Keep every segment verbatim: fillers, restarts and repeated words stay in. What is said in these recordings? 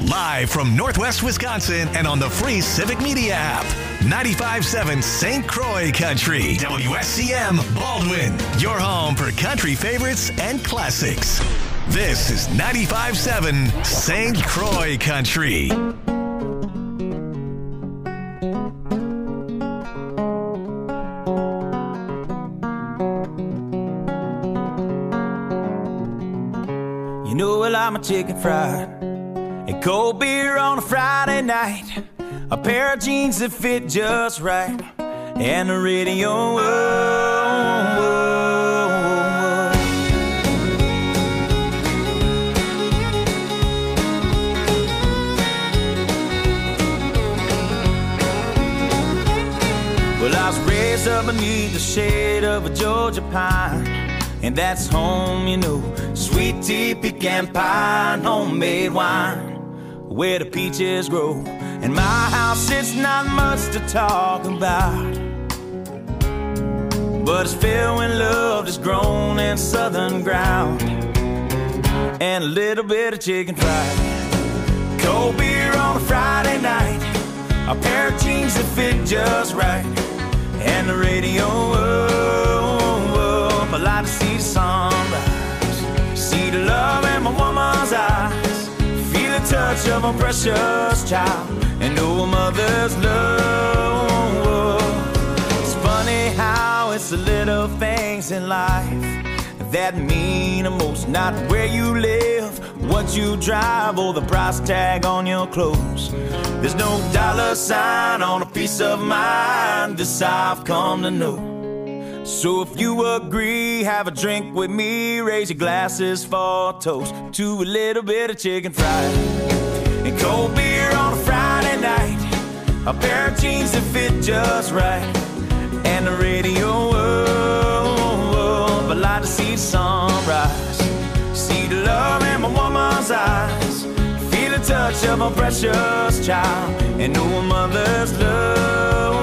Live from Northwest Wisconsin and on the free Civic Media app. ninety-five point seven Saint Croix Country. W S C M Baldwin. Your home for country favorites and classics. This is ninety-five point seven Saint Croix Country. You know I like my chicken fried and cold beer on a Friday night, a pair of jeans that fit just right, and the radio. Whoa, whoa, whoa. Well, I was raised up beneath the shade of a Georgia pine, and that's home, you know. Sweet tea, pecan pie, and homemade wine, where the peaches grow. In my house, it's not much to talk about, but it's filled when love is grown in southern ground, and a little bit of chicken fried, cold beer on a Friday night, a pair of jeans that fit just right, and the radio. Oh, oh, I like to see the sunrise, see the love in my woman's eyes, feel the touch of a precious child, and know a mother's love. It's funny how it's the little things in life that mean the most. Not where you live, what you drive, or the price tag on your clothes. There's no dollar sign on a piece of mind, this I've come to know. So if you agree, have a drink with me, raise your glasses for a toast to a little bit of chicken fried and cold beer on a Friday night, a pair of jeans that fit just right, and the radio. Oh, oh, I like to see the sunrise, see the love in my woman's eyes, feel the touch of a precious child, and know a mother's love.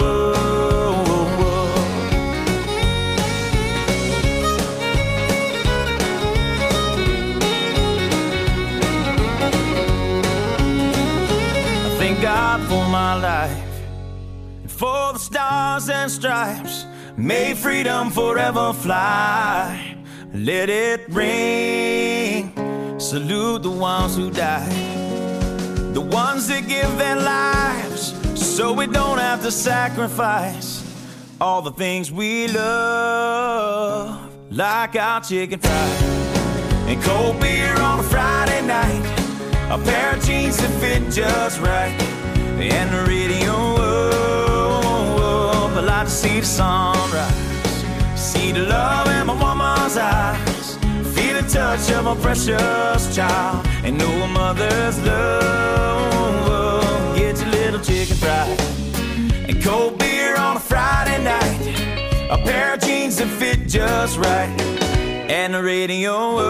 God for my life, and for the stars and stripes, may freedom forever fly. Let it ring, salute the ones who died, the ones that give their lives so we don't have to sacrifice all the things we love, like our chicken fried and cold beer on a Friday night, a pair of jeans that fit just right, and the radio. Oh, oh, I like to see the sunrise, see the love in my woman's eyes, feel the touch of a precious child, and know a mother's love. Oh, get your little chicken fried and cold beer on a Friday night, a pair of jeans that fit just right, and the radio.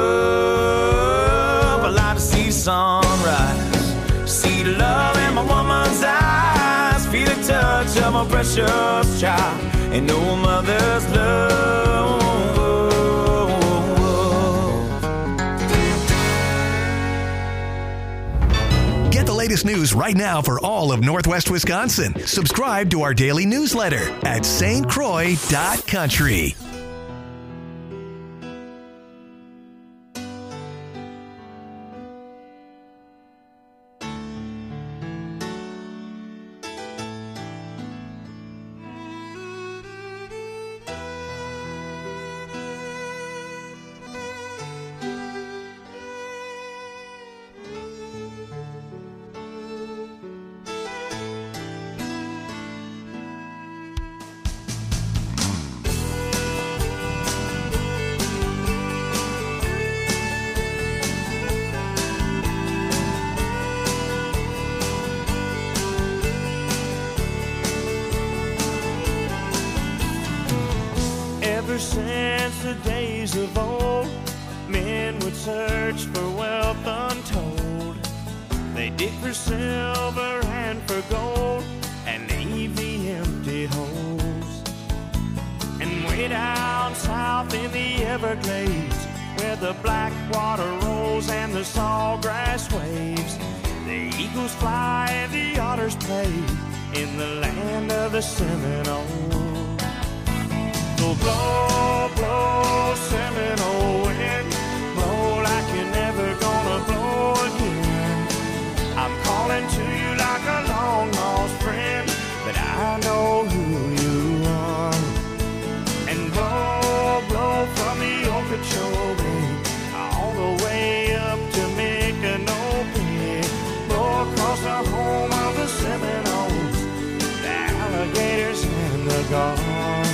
Oh, I like to see the sunrise, see the love in my woman's eyes, feel the touch of a precious child, and know a mother's love. Get the latest news right now for all of Northwest Wisconsin. Subscribe to our daily newsletter at S T Croix dot country. Ever since the days of old, men would search for wealth untold. They dig for silver and for gold, and leave the empty holes. And way down south in the Everglades, where the black water rolls and the sawgrass waves, The eagles fly and the otters play in the land of the Seminoles. So blow, blow, Seminole wind, blow like you're never gonna blow again. I'm calling to you like a long lost friend, but I know who you are. And blow, blow from the Okeechobee all the way up to Micanopy. Blow across the home of the Seminoles, the alligators and the gulls.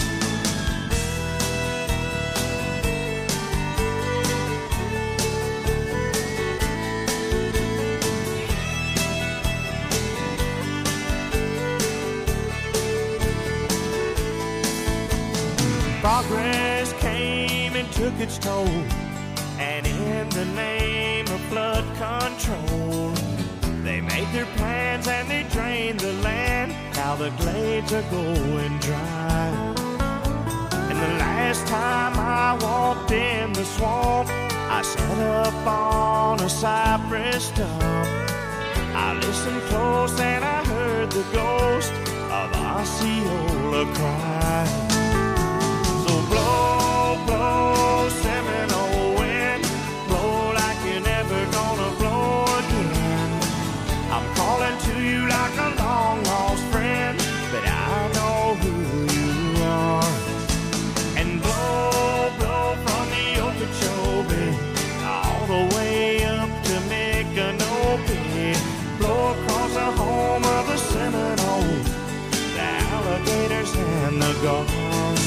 Progress came and took its toll, and in the name of flood control, they made their plans and they drained the land. Now the glades are going dry. And the last time I walked in the swamp, I sat up on a cypress stump. I listened close and I heard the ghost of Osceola cry. Blow, blow, Seminole wind, blow like you're never gonna blow again. I'm calling to you like a long lost friend, but I know who you are. And blow, blow from the Okeechobee all the way up to Micanopy. Blow across the home of the Seminoles, the alligators and the gulls.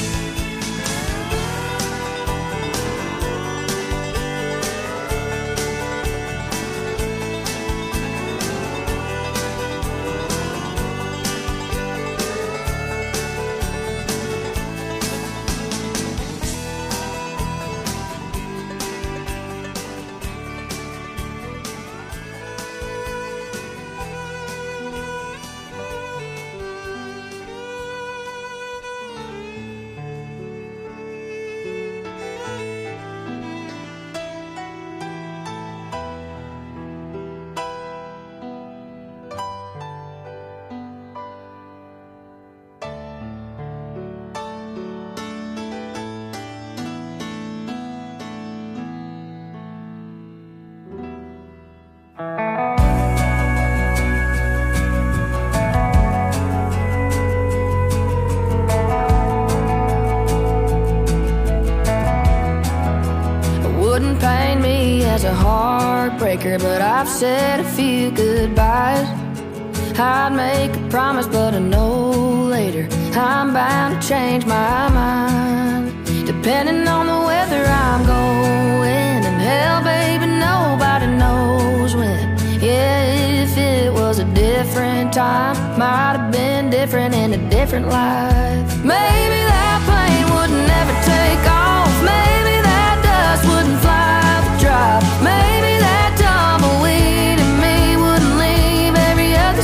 As a heartbreaker, but I've said a few goodbyes. I'd make a promise, but I know later I'm bound to change my mind. Depending on the weather I'm going, and hell, baby, nobody knows when. Yeah, if it was a different time, might have been different in a different life. Maybe that plane would never take off. Maybe that dust wouldn't fly. Maybe that tumbleweed in me wouldn't leave every other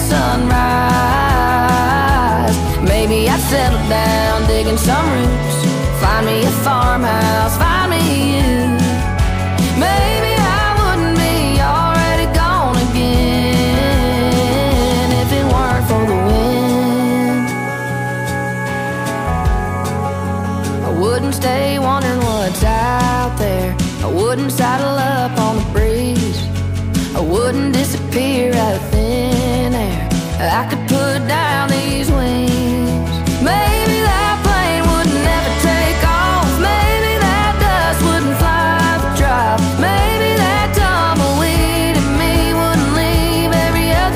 sunrise. Maybe I'd settle down digging some roots, find me a farmhouse, find me you. Maybe I wouldn't be already gone again if it weren't for the wind. I wouldn't stay wondering what's out there. I wouldn't saddle up on the breeze. I wouldn't disappear out of thin air. I could put down these wings. Maybe that plane would never take off. Maybe that dust wouldn't fly the drop. Maybe that tumbleweed in me wouldn't leave every other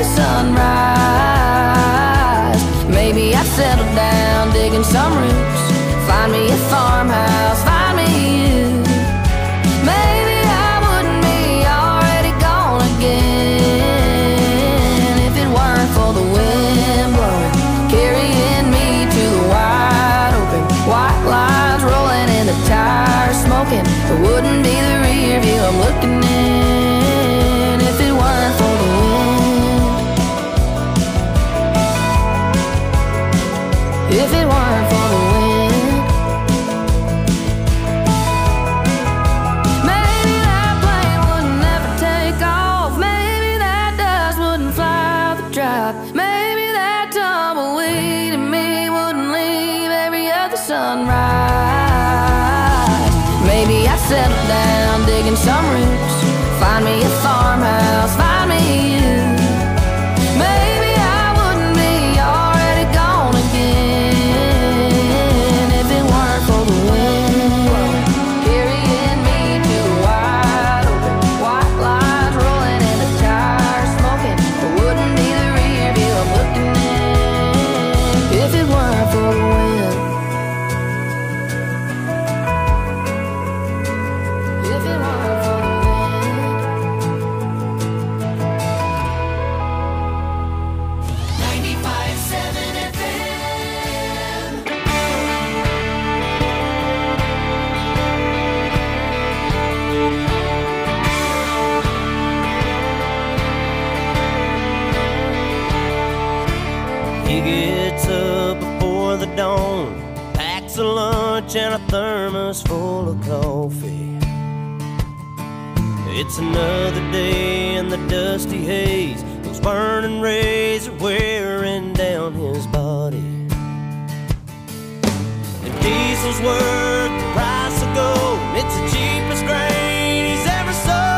sunrise. Maybe I'd settle down digging some roots, find me a farmhouse, find me you. Maybe I wouldn't be already gone again if it weren't for the wind blowing. settle down, digging some roots. Find me a farmhouse, find me you. Maybe I wouldn't be already gone again if it weren't for the wind carrying me to the wide open. White lines rolling in the tires, smoking. It wouldn't be the rear view I'm looking in if it weren't for the wind. If it weren't for the wind. ninety-five seven F M. He gets up before the dawn, packs a lunch and a thermos full of coffee. It's another day in the dusty haze. Those burning rays are wearing down his body. The diesel's worth the price of gold. It's the cheapest grain he's ever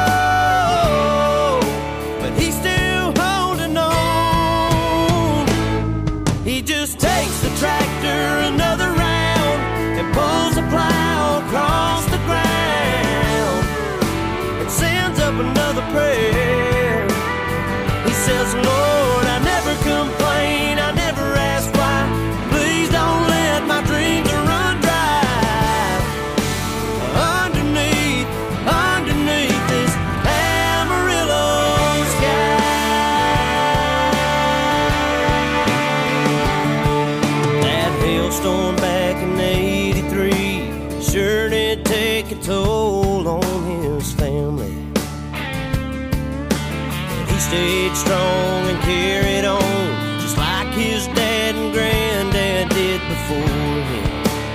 sold, but he's still holding on. He just takes the tractor another round and pulls the plow across the ground and sends up another prayer. He says, Lord, I never complain, I never ask why. Please don't let my dreams run dry. Underneath, underneath this Amarillo sky. That hailstorm back in eighty-three sure did take a toll on his family. He stayed strong and carried on, just like his dad and granddad did before him.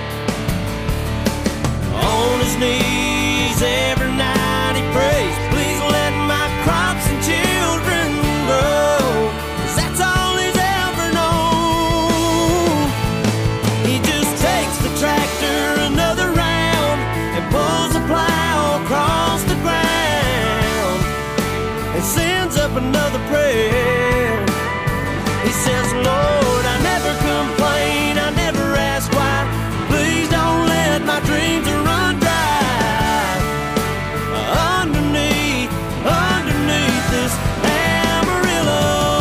On his knees every night he prays, please let my crops and children grow, 'cause that's all he's ever known. He just takes the tractor another round and pulls the plow across the ground and sends up another prayer. He says, Lord, I never complain, I never ask why. Please don't let my dreams run dry. Underneath, underneath this Amarillo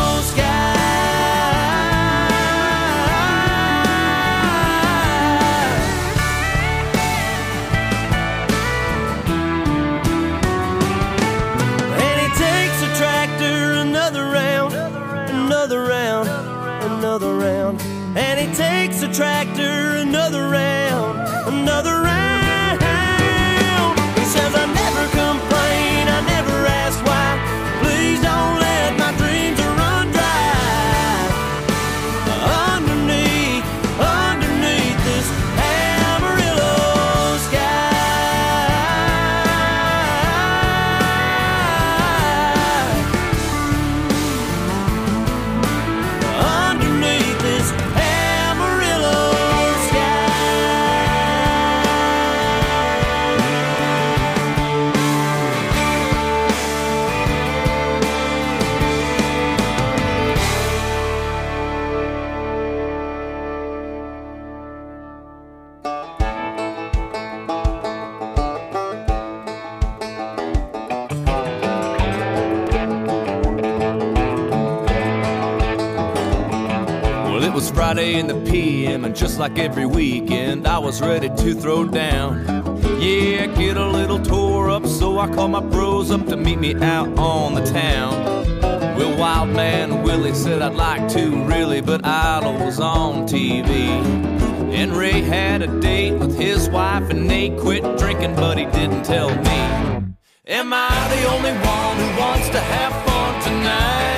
And he takes the tractor another round, another round, another round. And he takes the tractor another round, another round. He says, I never complain, I never ask why. Please don't let my dreams run dry. Underneath, underneath this Amarillo sky. Underneath this Amarillo Well, it was Friday in the P M, and just like every weekend, I was ready to throw down. Yeah, get a little tore up, so I called my bros up to meet me out on the town. Well, Wild Man Willie said I'd like to, really, but Idol was on T V. And Ray had a date with his wife, and Nate quit drinking, but he didn't tell me. Am I the only one who wants to have fun tonight?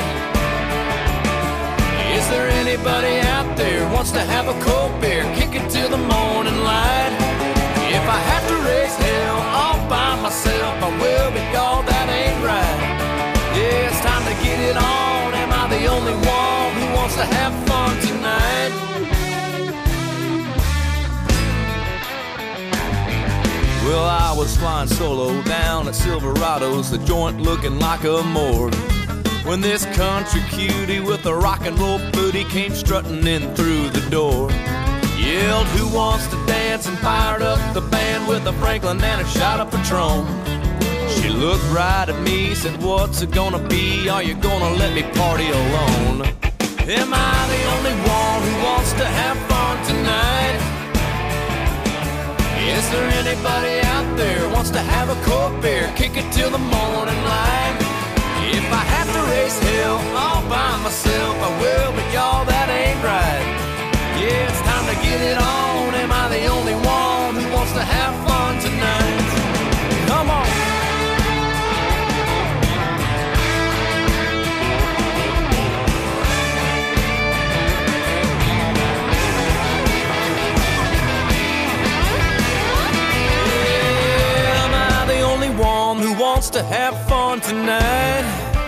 Is there anybody out there who wants to have a cold beer, kick it till the morning light? If I have to raise hell all by myself, I will, but y'all, that ain't right. Yeah, it's time to get it on. Am I the only one who wants to have fun tonight? Well, I was flying solo down at Silverado's, the joint looking like a morgue, when this country cutie with a rock and roll booty came strutting in through the door. Yelled, who wants to dance, and fired up the band with a Franklin and a shot of Patron. She looked right at me, said, what's it gonna be? Are you gonna let me party alone? Am I the only one who wants to have fun tonight? Is there anybody out there who wants to have a cold beer, kick it till the morning light? If I have to raise hell all by myself, I will, but y'all, that ain't right. Yeah, it's time to get it on. Am I the only one who wants to have fun tonight? Come on. Yeah, am I the only one who wants to have fun tonight?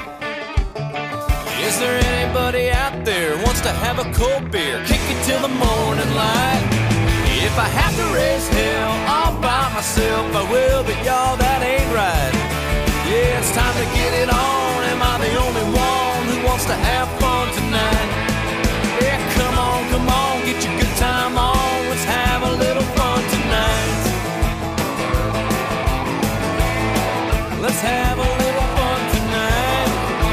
Is there anybody out there who wants to have a cold beer, kick it till the morning light? If I have to raise hell all by myself, I will, but y'all, that ain't right. Yeah, it's time to get it on. Am I the only one who wants to have fun tonight? Yeah, come on, come on, get your good time on. Let's have a little fun tonight. Let's have a little fun tonight.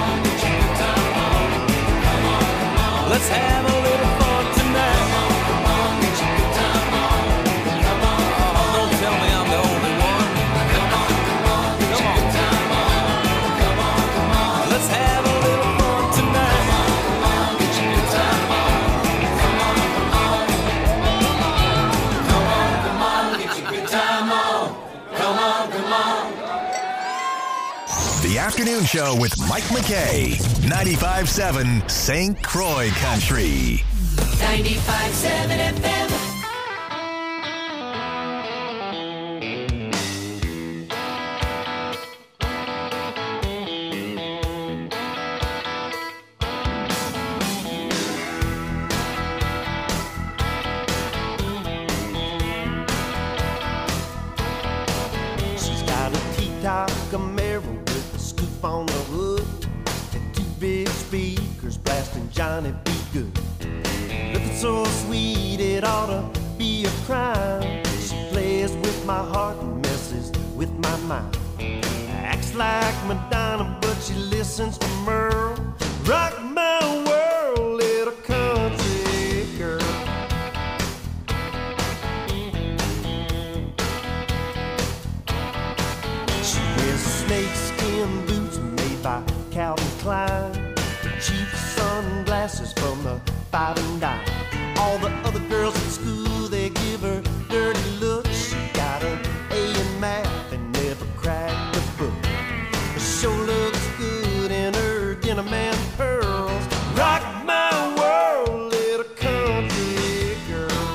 Let's have a little fun tonight. Come on, get your good time on. Come on, oh, don't tell me I'm the only one. Come on, come on, get your good time on. Come on, come on, let's have a little fun tonight. Come on, come on, get your good time on. Come on, come on, come on, come on, get your good time on. Come on, come on. The Afternoon Show with Mike McKay, ninety-five point seven Saint Croix Country. ninety-five point seven F M. She's got a T-top Camaro with a scoop on the hood and two big speakers blasting Johnny B. Good. Looking so sweet it ought to be a crime. She plays with my heart and messes with my mind. Acts like Madonna, but she listens to Merle. Rock my world, little country girl. She wears snakeskin boots made by Calvin Klein, cheap sunglasses from the Five and Dime. All the other girls at school, they give her dirty looks. She got an A in math and never cracked a book. But sure looks good in her denim and pearls. Rock my world, little country girl.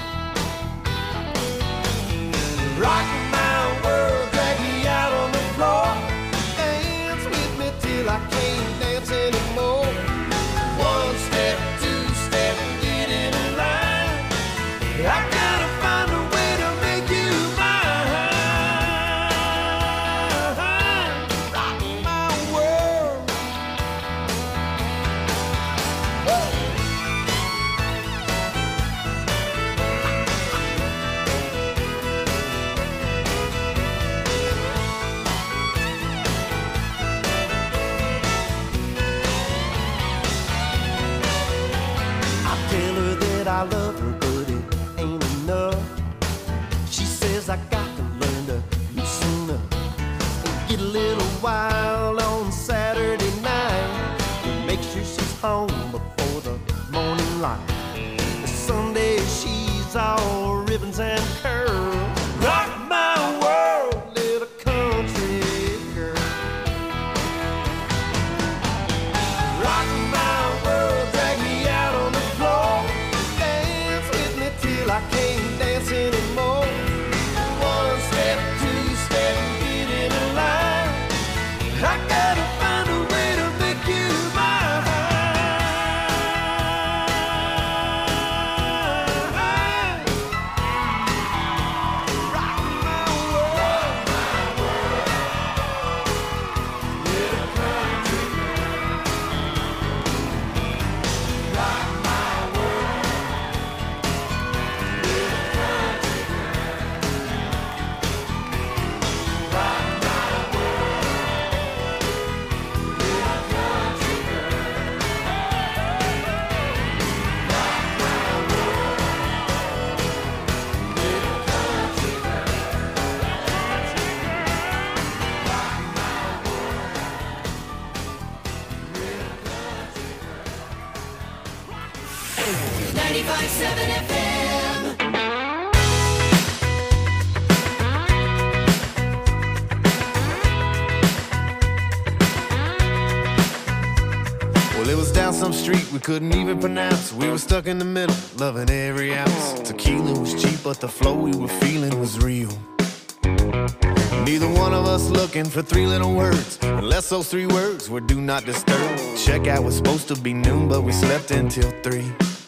Rock my world, drag me out on the floor. Dance with me till I can't dance anymore. One step, two step, get in line. I gotta find a way to make you mine. Rock my world. Woo! I tell her that I love her, but it ain't enough. She says I got to learn to loosen up and get a little wild on Saturday night and make sure she's home before the morning light. Sunday she's all ribbons and curls. Rock my world, little country girl. Rock my world, drag me out on the floor. Dance with me till I can't dance anymore. One step, two step, get in a line. I gotta find a way to make you mine. ninety-five point seven F M. Well, it was down some street we couldn't even pronounce. We were stuck in the middle, loving every ounce. Tequila was cheap, but the flow we were feeling was real. Neither one of us looking for three little words, unless those three words were do not disturb. Checkout was supposed to be noon, but we slept until three.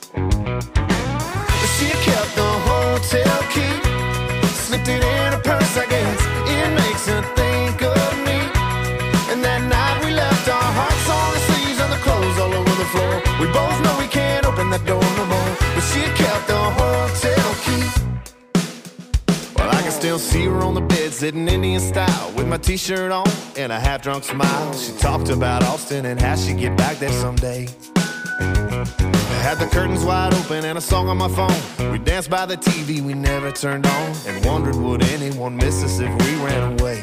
But she kept the hotel key, slipped it in her purse, I guess. It makes her think of me. And that night we left our hearts on the sleeves and the clothes all over the floor. We both know we can't open that door no more, but she kept the hotel key. Well, I can still see her on the bed, sitting Indian style, with my t-shirt on and a half-drunk smile. She talked about Austin and how she'd get back there someday. I had the curtains wide open and a song on my phone. We danced by the T V we never turned on, and wondered would anyone miss us if we ran away.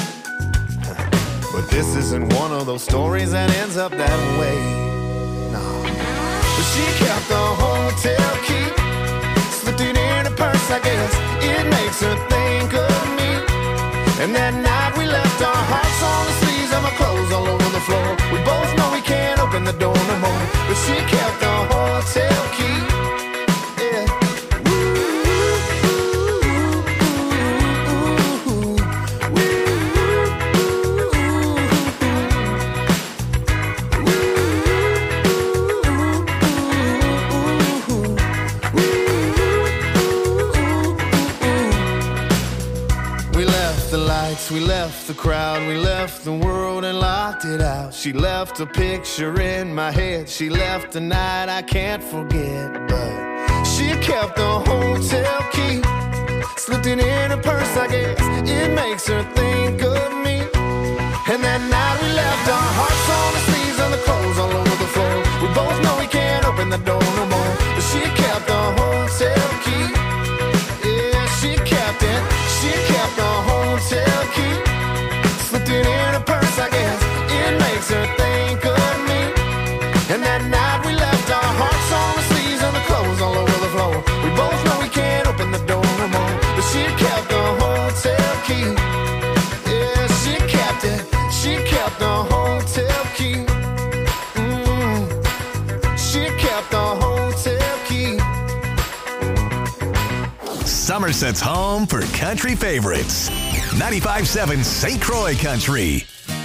But this isn't one of those stories that ends up that way. No. But she kept the hotel key, slipped it in her purse, I guess. It makes her think of me. And that night we left our hearts on the sleeves and my clothes all over the floor. We both know we can't open the door no more, but she kept the hotel key. Yeah. We left the crowd, we left the world and locked it out. She left a picture in my head, she left a night I can't forget. But she kept the hotel key, slipped it in her purse, I guess. It makes her think of me. And that night we left our hearts on the sleeves and the clothes all over the floor. We both know we can't open the door no more, but she kept the hotel key. Yeah, she kept it, she kept the hotel key, slipped it in her purse, I guess. It makes her think of me. And that night we left our hearts on the sleeves and the clothes all over the floor. We both know we can't open the door no more, but she kept the hotel key. Yeah, she kept it, she kept the hotel key. Mm, she kept the hotel key. Somerset's home for country favorites. ninety-five point seven Saint Croix Country.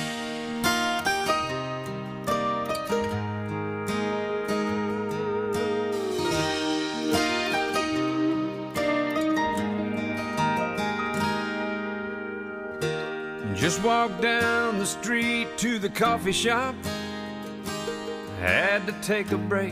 Just walked down the street to the coffee shop. Had to take a break.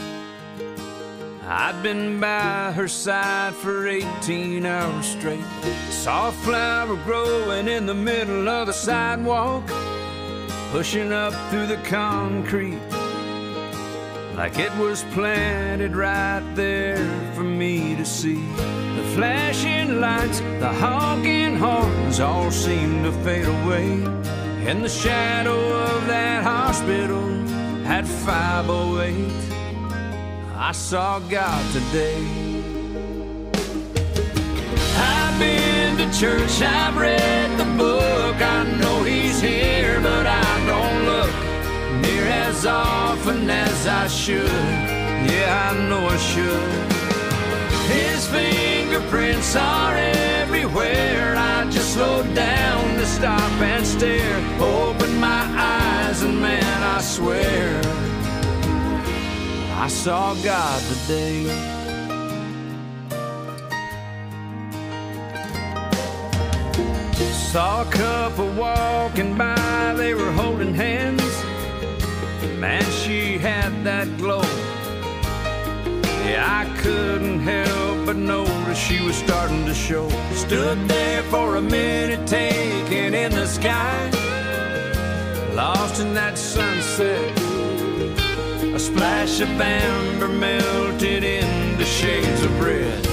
I'd been by her side for eighteen hours straight. Saw a flower growing in the middle of the sidewalk, pushing up through the concrete like it was planted right there for me to see. The flashing lights, the honking horns all seemed to fade away. In the shadow of that hospital at five oh eight, I saw God today. I've been to church, I've read the book, I know he's here, but I don't look near as often as I should. Yeah, I know I should. His fingerprints are everywhere. I just slowed down to stop and stare. Opened my eyes and man, I swear I saw God today. Saw a couple walking by, they were holding hands. Man, she had that glow. Yeah, I couldn't help but notice she was starting to show. Stood there for a minute, taking in the sky, lost in that sunset. A splash of amber melted into shades of red.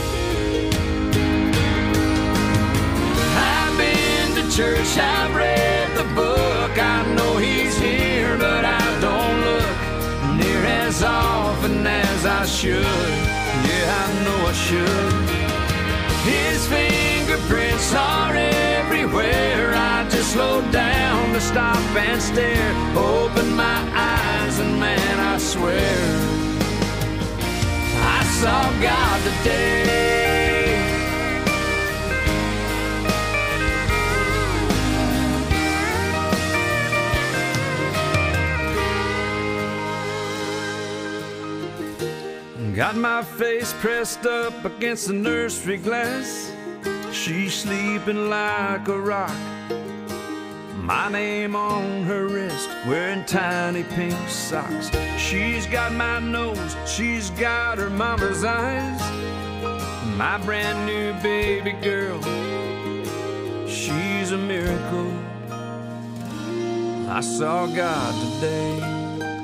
I've been to church, I've read the book, I know he's here, but I don't look near as often as I I should. Yeah, I know I should. His fingerprints are everywhere. I just slowed down to stop and stare. Open my eyes and man, I swear I saw God today. Got my face pressed up against the nursery glass. She's sleeping like a rock. My name on her wrist, wearing tiny pink socks. She's got my nose, she's got her mama's eyes. My brand new baby girl, she's a miracle. I saw God today.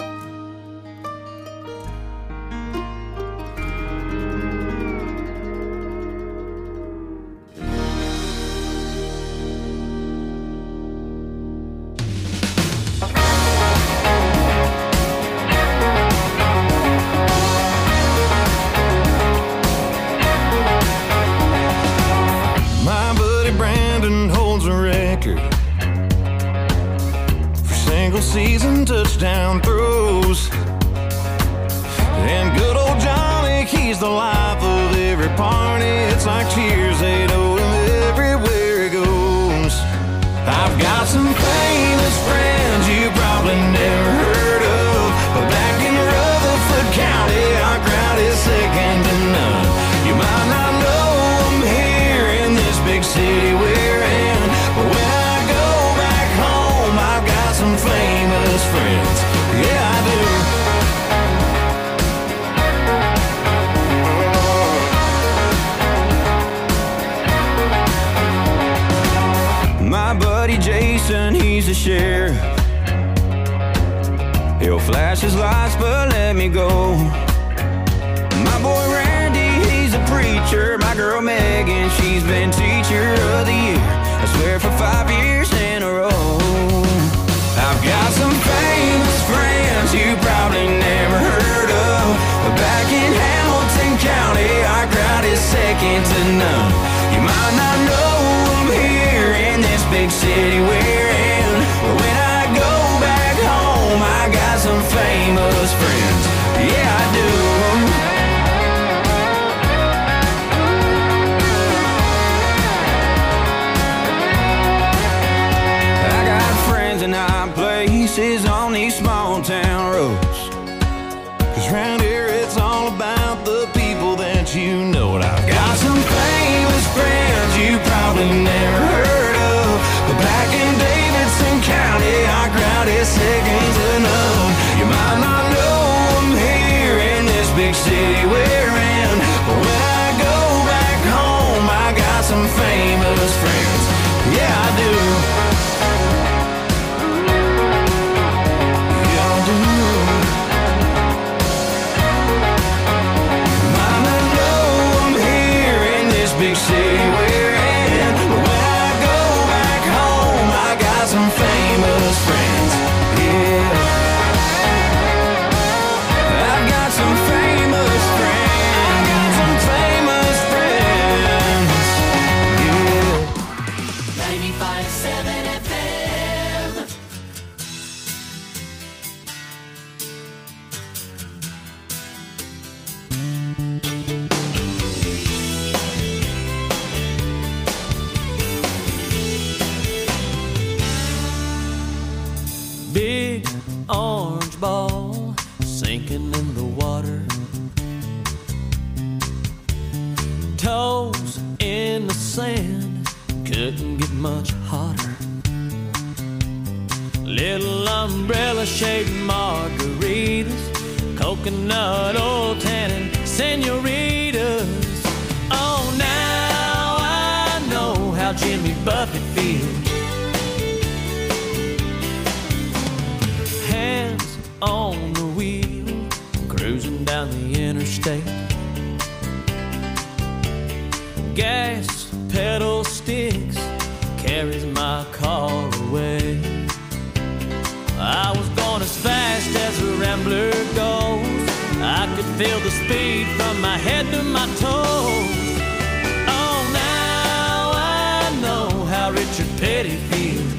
Season touchdown throws, and good old Johnny, he's the life of every party. It's like cheers, they know him everywhere he goes. I've got some famous friends you probably never heard of, but back in Rutherford County, our crowd is second to none. You might not know them here in this big city we're in, but when I go back home, I've got some famous friends. Yeah, I do. My buddy Jason, he's a sheriff. He'll flash his lights but let me go. My boy Randy, he's a preacher. My girl Megan, she's been teacher of the year, I swear for five years in a row. I've got some famous friends you probably never heard of, but back in Hamilton County, our crowd is second to none. You might not know them here in this big city we're in, but when I go back home, I got some famous friends. Yeah, I do. And high places on these small town roads, 'cause round here it's all about the people that you know. And I've got some famous friends you probably never heard of, but back in Davidson County, our crowd is second to none. You might not know them here in this big city we're in, but when I go back home, I got some famous friends. Yeah, I do. Big city we're in, but when I go back home, I got some famous friends. Yeah, I've got some famous friends. I got some famous friends. Yeah. ninety-five point seven F M. Big orange ball sinking in the water, toes in the sand, couldn't get much hotter. Little umbrella shaped margaritas, coconut oil tannin senoritas. Oh, now I know how Jimmy Buffett feels. Hands on the wheel, cruising down the interstate. Gas pedal sticks, carries my car away. I was going as fast as a rambler goes. I could feel the speed from my head to my toes. Oh, now I know how Richard Petty feels.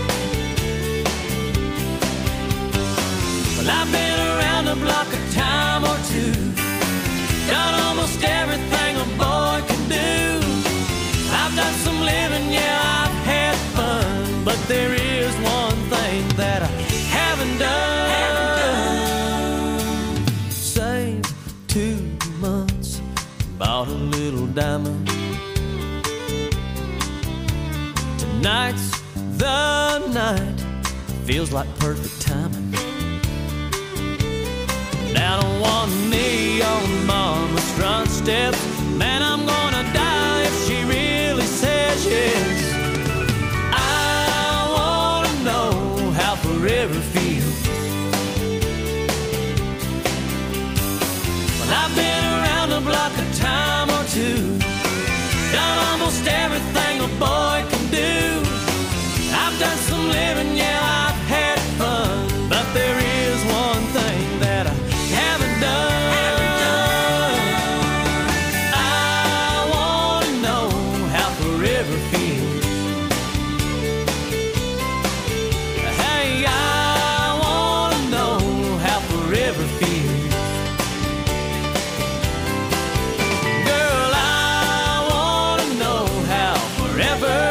Well, I've been around the block a time or two, done almost everything a boy can do. I've done some living, yeah, I've had fun, but there is one thing that I haven't done. Haven't done. Saved two months, bought a little diamond. Tonight's the night, feels like perfect timing. Down on one knee on Mama's front steps, man, I'm gonna die if she really says yes. I wanna know how forever feels. Well, I've been around the block a time or two, done almost everything a boy can do. I've done some living, yeah, I've had fun, but there is one thing that I haven't done. Haven't done. I wanna know how forever feels. Hey, I wanna know how forever feels. Girl, I wanna know how forever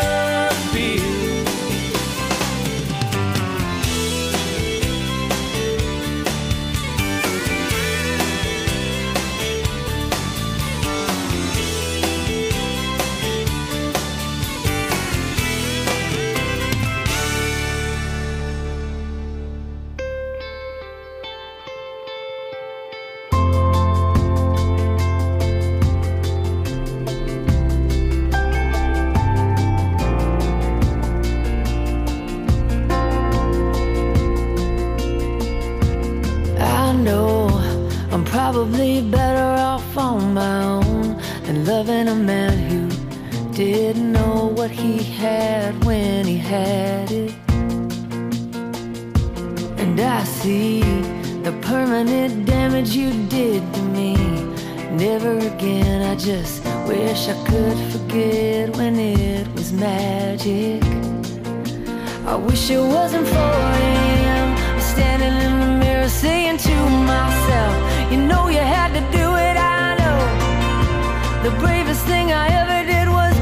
probably better off on my own than loving a man who didn't know what he had when he had it. And I see the permanent damage you did to me. Never again, I just wish I could forget when it was magic. I wish it wasn't four a.m. standing in the mirror saying to myself, you know you had to do it, I know. The bravest thing I ever did was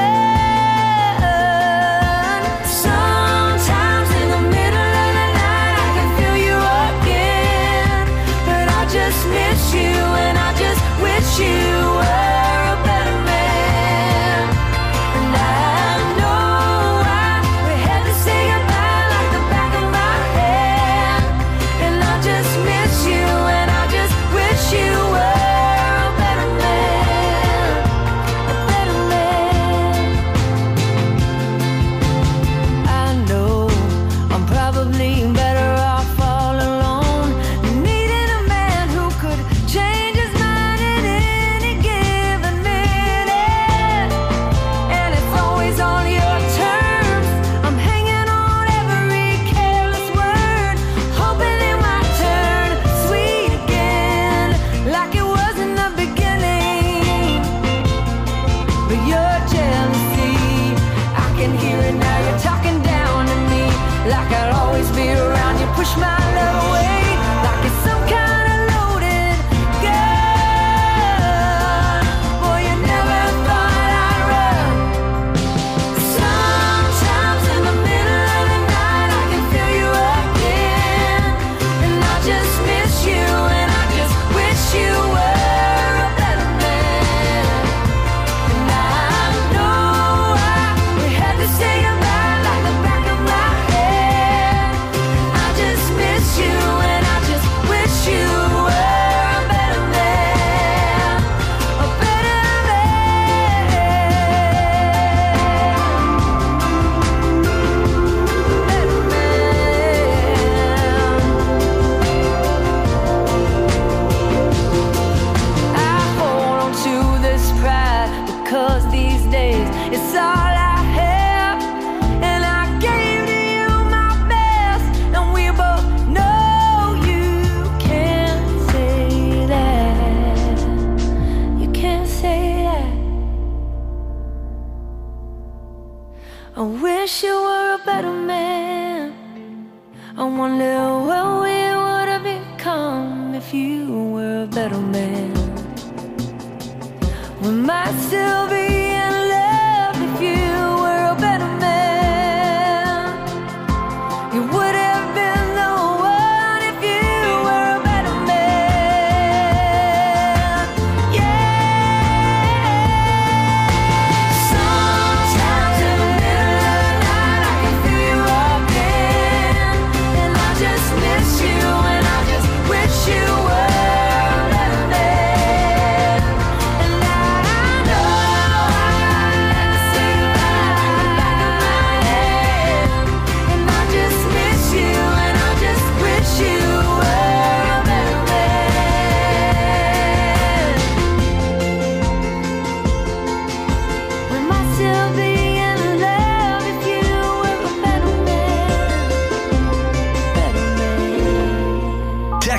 run. Sometimes in the middle of the night I can feel you again, but I just miss you and I just wish you were a better man. And I know I we had to say goodbye like the back of my hand, and I just miss you and I just wish you were a better man, a better man. I know I'm probably better off all alone, needing a man who could change his mind at any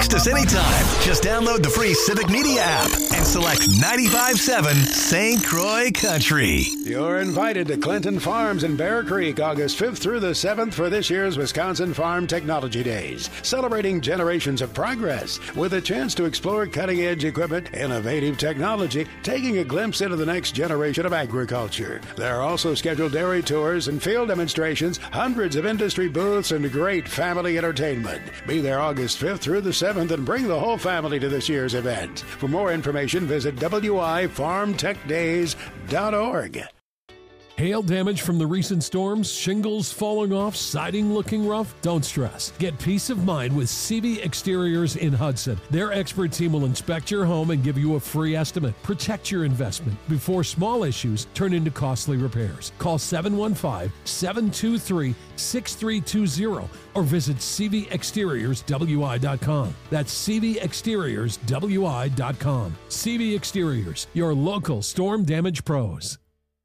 Text us anytime. Just download the free Civic Media app and select ninety-five point seven Saint Croix Country. You're invited to Clinton Farms in Bear Creek August fifth through the seventh for this year's Wisconsin Farm Technology Days, celebrating generations of progress with a chance to explore cutting-edge equipment, innovative technology, taking a glimpse into the next generation of agriculture. There are also scheduled dairy tours and field demonstrations, hundreds of industry booths, and great family entertainment. Be there August fifth through the seventh and bring the whole family to this year's event. For more information, visit w i farm tech days dot org. Hail damage from the recent storms, shingles falling off, siding looking rough? Don't stress. Get peace of mind with C V Exteriors in Hudson. Their expert team will inspect your home and give you a free estimate. Protect your investment before small issues turn into costly repairs. Call seven one five, seven two three, six three two zero or visit c v exteriors w i dot com. That's c v exteriors w i dot com. C V Exteriors, your local storm damage pros.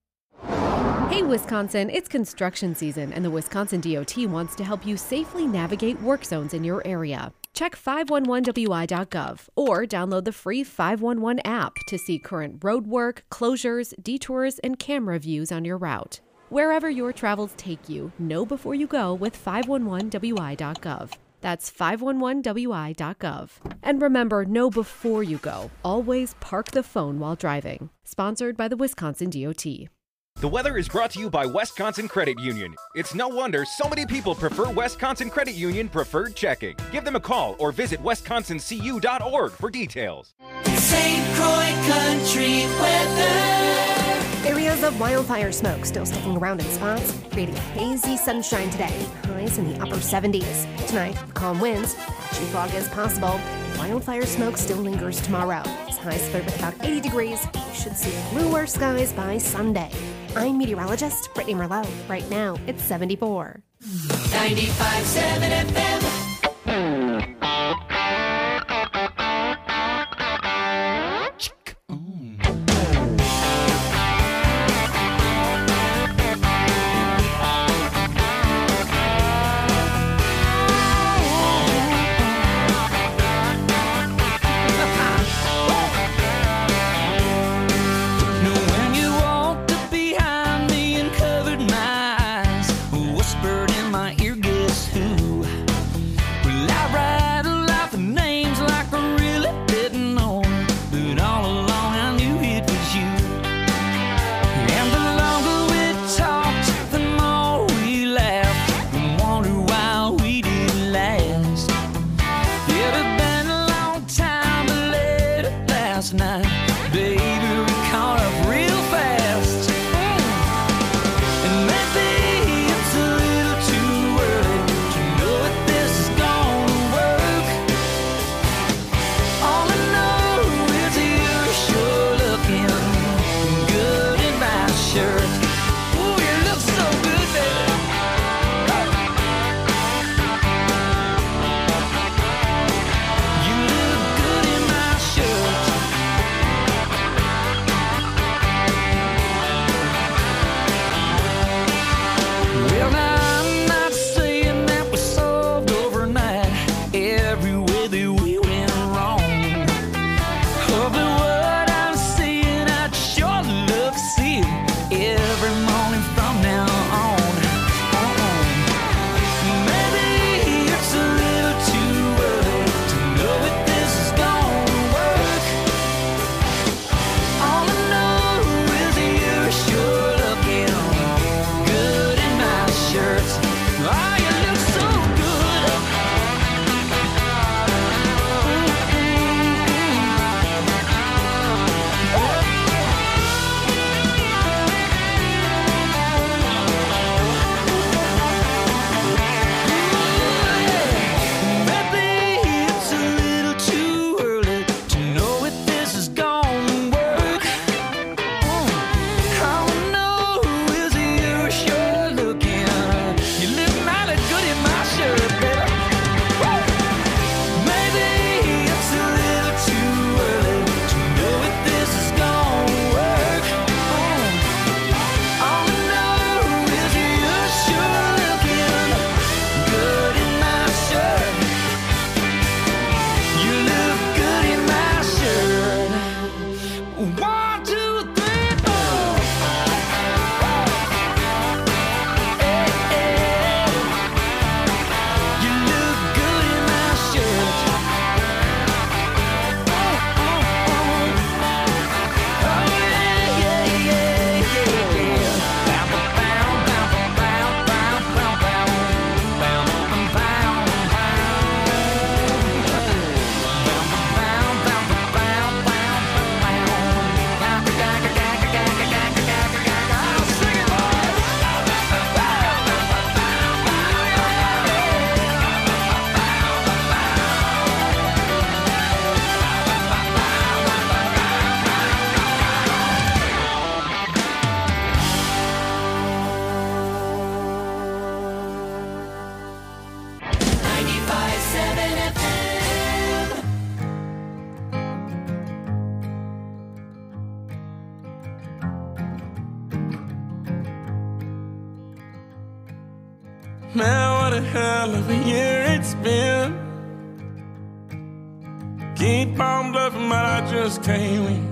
Hey Wisconsin, it's construction season and the Wisconsin D O T wants to help you safely navigate work zones in your area. Check five one one w i dot gov or download the free five one one app to see current road work, closures, detours, and camera views on your route. Wherever your travels take you, know before you go with five one one w i dot gov. That's five one one w i dot gov. And remember, know before you go. Always park the phone while driving. Sponsored by the Wisconsin D O T. The weather is brought to you by Wisconsin Credit Union. It's no wonder so many people prefer Wisconsin Credit Union Preferred Checking. Give them a call or visit wisconsin c u dot org for details. Saint Croix Country weather. Areas of wildfire smoke still sticking around in spots, creating hazy sunshine today. Highs in the upper seventies. Tonight, calm winds, patchy fog is possible. Wildfire smoke still lingers tomorrow. Highs flirt with about eighty degrees. We should see bluer skies by Sunday. I'm meteorologist Brittany Merlot. Right now, it's seventy-four. ninety-five point seven F M. hell of a year it's been. Keep on bluffing, but I just can't win.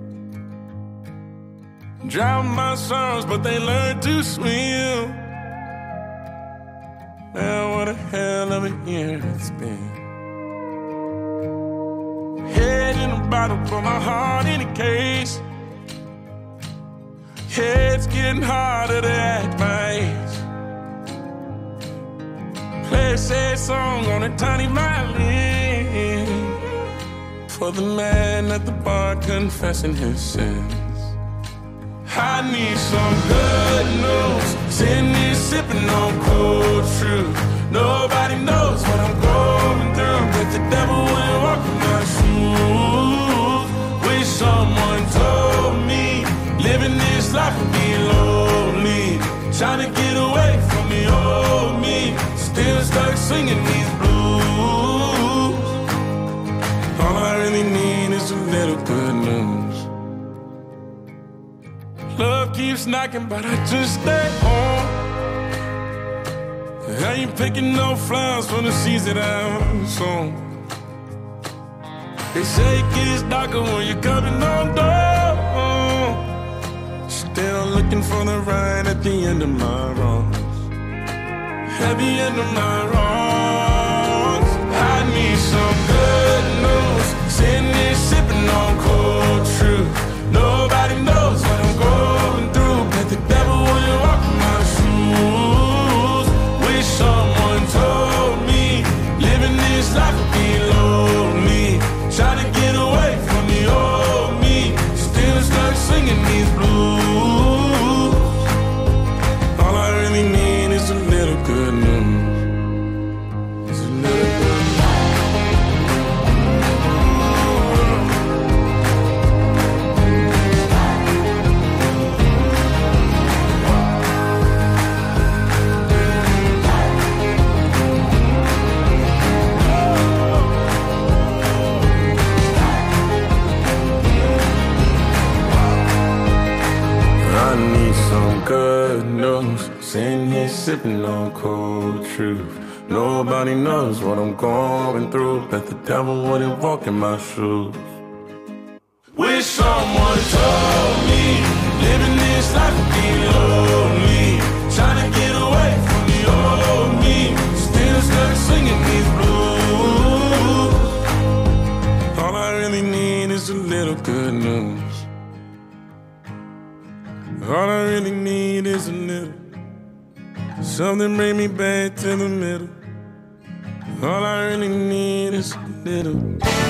Drown my sorrows, but they learn to swim. Man, what a hell of a year it's been. Head in a bottle, put my heart in a case. Yeah, it's getting harder to act my age. Play a sad song on a tiny violin for the man at the bar confessing his sins. I need some good news. Sitting here sipping on cold truth. Nobody knows what I'm going through, but the devil will walk in my shoes. Wish someone told me living this life would be lonely. Trying to get away from the old me. Still stuck singing these blues. All I really need is a little good news. Love keeps knocking, but I just stay home. I ain't picking no flowers for the seeds that I'm sown. They say it gets darker when you're coming on down. Still looking for the right at the end of my wrongs. At the end of my wrongs. I need some good news. Sitting here sipping on cold truth. Nobody knows what I'm going through, but the devil will walk in my shoes. Wish someone told me living this life would be lonely. Trying to get away from the old me. Still stuck singing these blues. All I really need is a little good news. It's a little good good news. Sitting here sipping on cold truth. Nobody knows what I'm going through, but the devil wouldn't walk in my shoes. Wish someone told me living this life would be lonely. Trying to get away from the old me. Still stuck singing these blues. All I really need is a little good news. All I really need is a little. Something bring me back to the middle. All I really need is a little.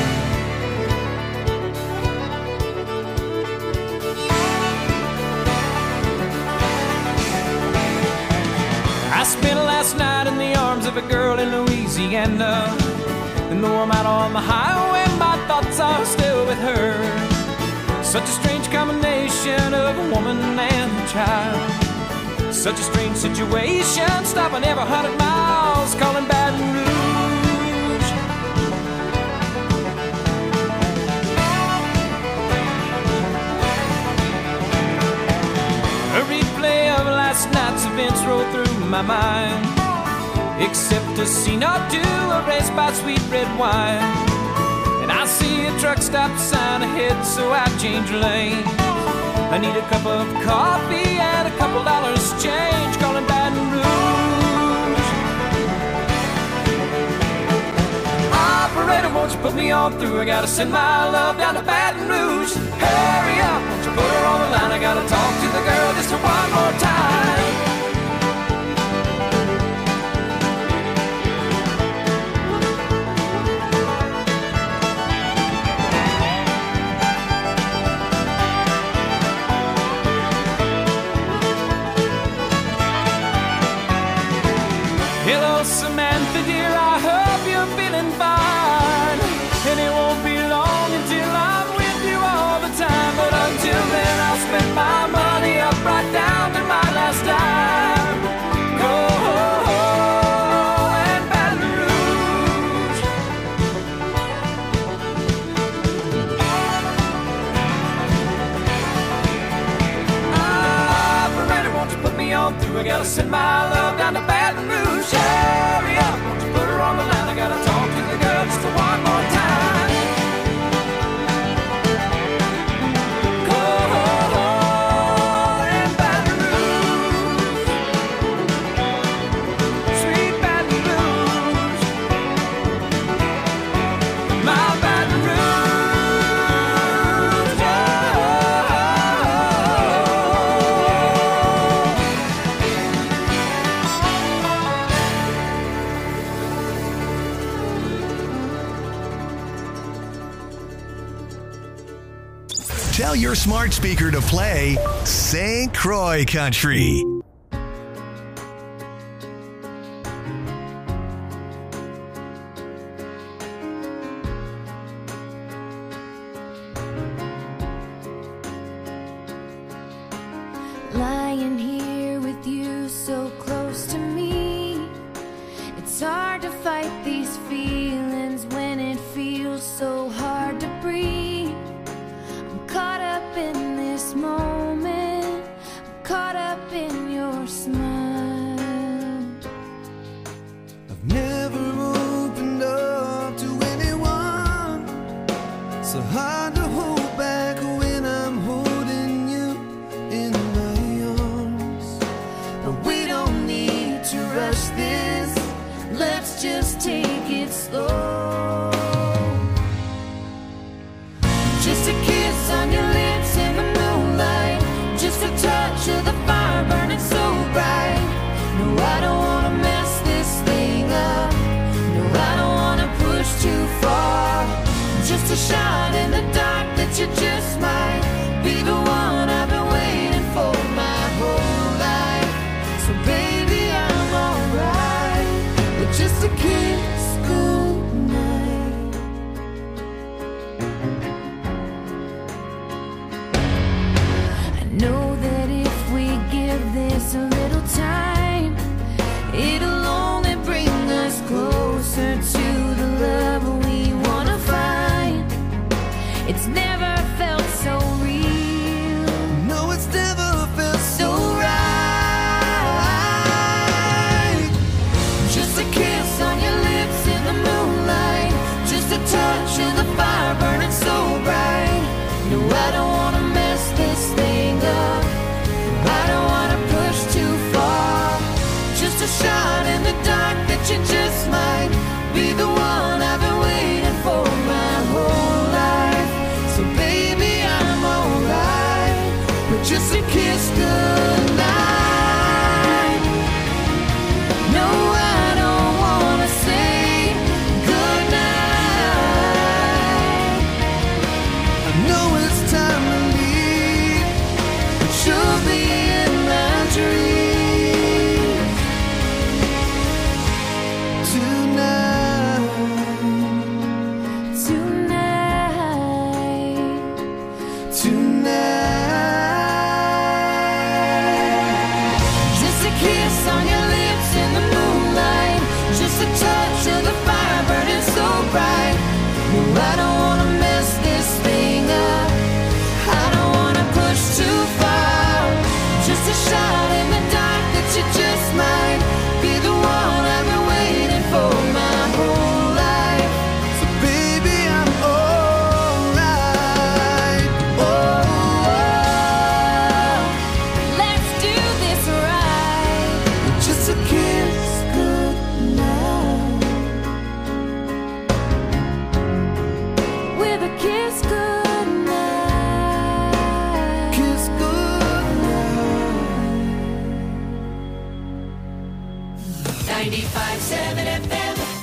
I spent last night in the arms of a girl in Louisiana. And though I'm out on the highway, my thoughts are still with her. Such a strange combination of a woman and a child. Such a strange situation, stopping every hundred miles, calling Baton Rouge. A replay of last night's events roll through my mind, except a scene or two erased by sweet red wine. And I see a truck stop sign ahead, so I change lanes. I need a cup of coffee and a couple dollars change, calling Baton Rouge. Operator, won't you put me on through? I gotta send my love down to Baton Rouge. Hurry up, won't you put her on the line? I gotta talk to the girl just one more time. Hello, Samantha, dear, I hope you're feeling fine. And it won't be long until I'm with you all the time. But until then, I'll spend my money up right down to my last dime. Go and Baton Rouge. Operator, won't you put me on through? I gotta send my love down to Baton Rouge. Yeah. Tell your smart speaker to play Saint Croix Country. Lying here with you so close to me, it's hard to fight these feelings when it feels so hard to breathe. I'm caught up in this moment, I'm caught up in your smile. I've never opened up to anyone, so hard to hold back when I'm holding you in my arms. But we don't need to rush this, let's just take it slow. Just a kiss on your lips in the moonlight, just a touch of the fire burning so bright. No, I don't wanna mess this thing up, no, I don't wanna push too far. Just a shot in the dark that you just might be the one I've been waiting for my whole life. So baby, I'm alright with just a kiss goodnight. I know that if we give this a little time, it'll only bring us closer to the love we wanna find. It's never felt so real. No, it's never felt so right. Just a kiss on your lips in the moonlight, just a touch of the fire burning so bright. No, I don't wanna mess this thing up, I don't wanna push too far. Just a shot in the dark that you just might be the one I've been waiting for my whole life. So baby, I'm alright with just a kiss goodnight. No, I don't wanna say goodnight. I know it's time to leave, but you'll be in my dreams tonight. Tonight. Tonight. Just a kiss on your lips in the moonlight, just a touch of the fire burning so bright. No, I don't wanna mess this thing up, I don't wanna push too far. Just a shot in the dark that you just might be the one I've been waiting for my whole life. So baby, I'm alright. Oh, let's do this right with just a kiss goodnight. With a kiss goodnight. Kiss goodnight. ninety-five seven F M.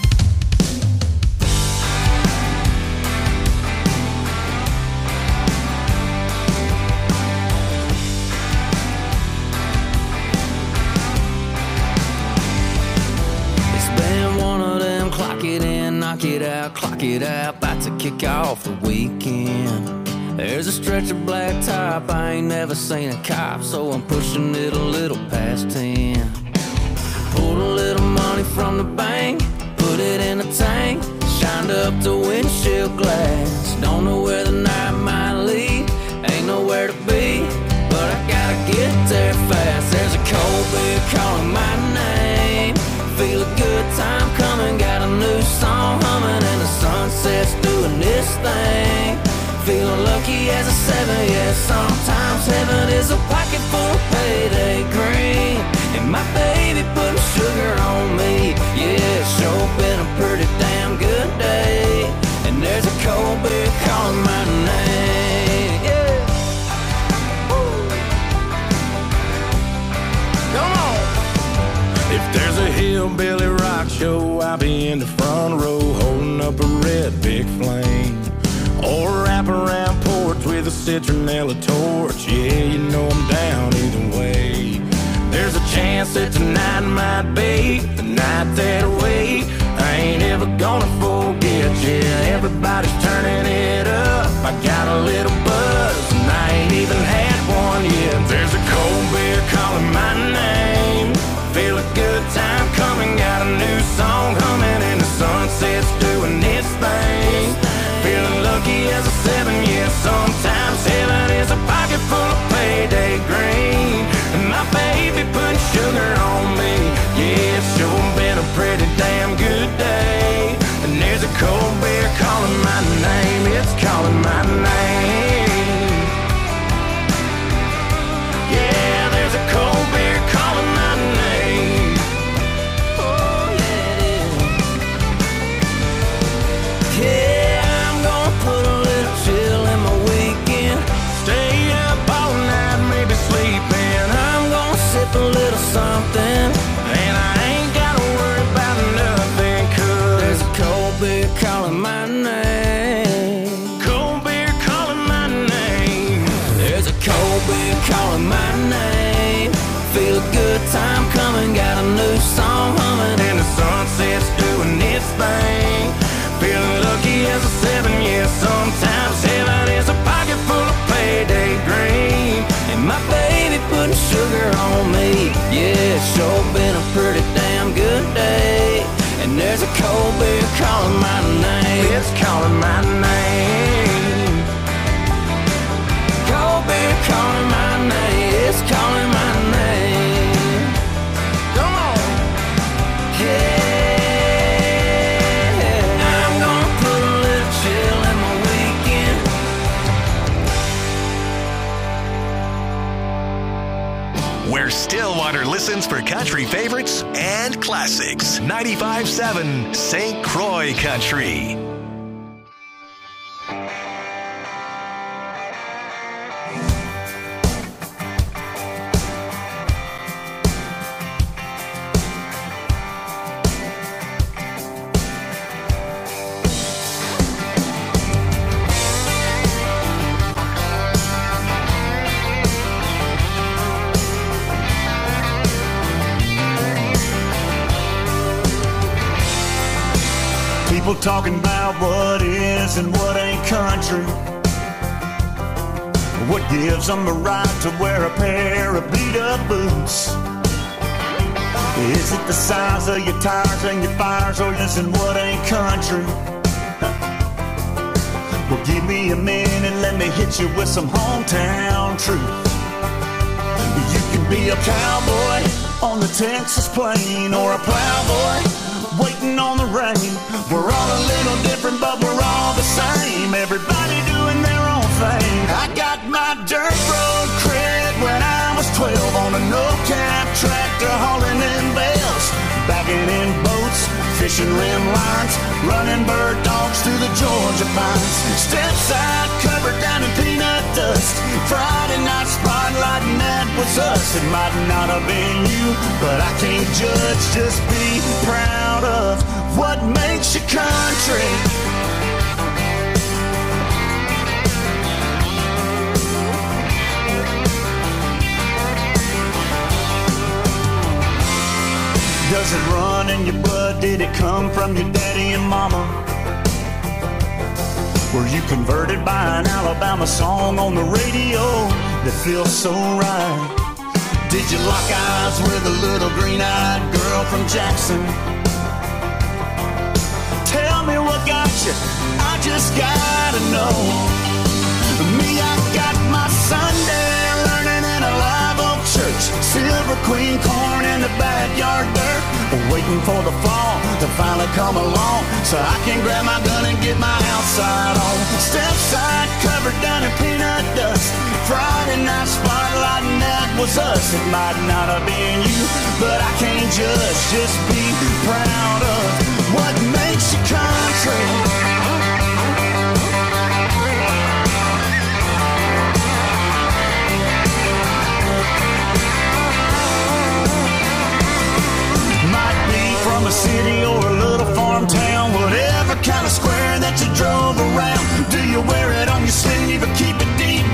It's been one of them clock it in, knock it out, clock it out, about to kick off the weekend. There's a stretch of black top, I ain't never seen a cop, so I'm pushing it a little past ten. Pulled a little money from the bank, put it in a tank, shined up the windshield glass. Don't know where the night might lead, ain't nowhere to be, but I gotta get there fast. There's a cold beer calling my name, feel a good time coming, got a new song humming, and the sunset's doing this thing. Feeling lucky as a seven, yeah, sometimes heaven is a pocket full of payday green. And my baby putting sugar on me, yeah, it's sure been a pretty damn good day. And there's a cold beer calling my name, yeah. Woo. Come on. If there's a hillbilly rock show, I'll be in the front row holding up a red big flame. Or wrap around porch with with a citronella torch. Yeah, you know I'm down either way. There's a chance that tonight might be the night that we I ain't ever gonna forget. Yeah, everybody's turning it up. I got a little buzz and I ain't even had one yet. There's a cold beer calling my name. Feel a good time coming, got a new song humming, and the sunset's doing its thing. Feeling lucky as a seven, yeah, sometimes heaven is a pocket full of payday green. And my baby putting sugar on me, yeah, it's sure been a pretty damn good day. And there's a cold beer calling my name, it's calling my name. Yeah, there's a cold beer calling my name. Oh, yeah, it is. Yeah, I'm gonna put a little chill in my weekend. Stay up all night, maybe sleeping. I'm gonna sip a little something, and I ain't gotta worry about nothing, 'cause there's a cold beer calling my name. Cold beer calling my name. There's a cold beer calling my name. Feel a good time coming, got a new song humming, and the sunset's doing its thing. Feeling lucky as a seven, yeah, sometimes heaven is a pocket full of payday green. And my baby putting sugar on me, yeah, it's sure been a pretty damn good day. And there's a cold beer calling my name, it's calling my name. Cold beer calling my name, it's calling my name. Come on, yeah. I'm gonna put a little chill in my weekend. Where Stillwater listens for country favorites and classics. ninety-five point seven Saint Croix Country. People talking about what is and what ain't country. What gives them the right to wear a pair of beat-up boots? Is it the size of your tires and your fires, or is it what ain't country? Well, give me a minute, let me hit you with some hometown truth. You can be a cowboy on the Texas plain, or a plowboy waiting on the rain. We're all a little different, but we're all the same. Everybody doing their own thing. I got my dirt road cred when I was twelve on a no-cap tractor hauling in bales, backing in boats, fishing rim lines, running bird dogs through the Georgia pines. Step side covered down in peanut dust. Friday night spotlight, and that was us. It might not have been you, but I can't judge. Just be proud of what makes you country. Does it run in your blood? Did it come from your daddy and mama? Were you converted by an Alabama song on the radio that feels so right? Did you lock eyes with a little green-eyed girl from Jackson? Tell me what got you, I just gotta know. Me, I got my Sunday learning in a live oak church. Silver Queen corn in the backyard dirt. Waiting for the fall to finally come along, so I can grab my gun and get my outside on. Step side covered down in peanut dust. Friday night spotlight, and that was us. It might not have been you, but I can't judge. Just be proud of what makes you country. From a city or a little farm town, whatever kind of square that you drove around. Do you wear it on your sleeve or keep it deep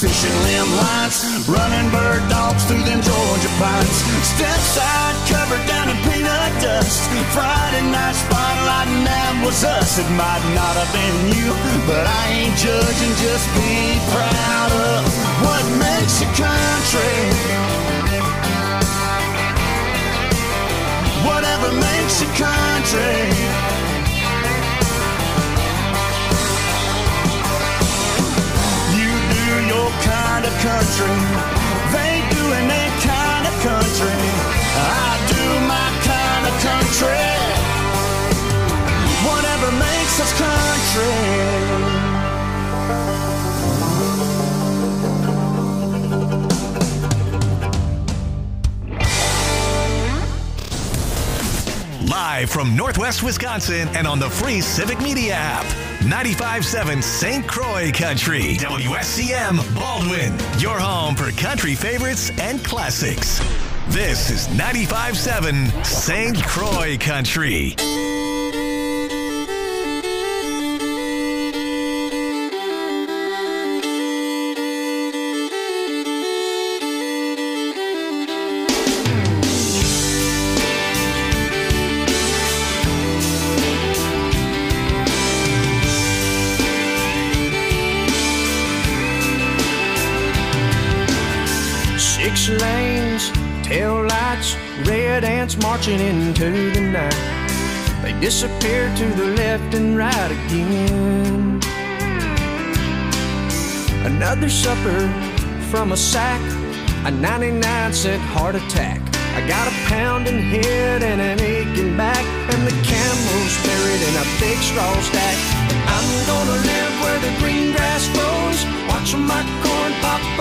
fishing limb lines, running bird dogs through them Georgia pines. Step side covered down in peanut dust. Friday night spotlight and that was us. It might not have been you, but I ain't judging. Just be proud of what makes a country. Whatever makes a country. You do your kind of country. They doing their kind of country. I do my kind of country. Whatever makes us country. Live from Northwest Wisconsin and on the free Civic Media app. ninety-five point seven Saint Croix Country. W S C M Baldwin. Your home for country favorites and classics. This is ninety-five point seven Saint Croix Country. Six lanes, tail lights, red ants marching into the night. They disappear to the left and right again. Another supper from a sack, a ninety-nine cent heart attack. I got a pounding head and an aching back, and the camel's buried in a big straw stack. I'm gonna live where the green grass grows, watch my corn pop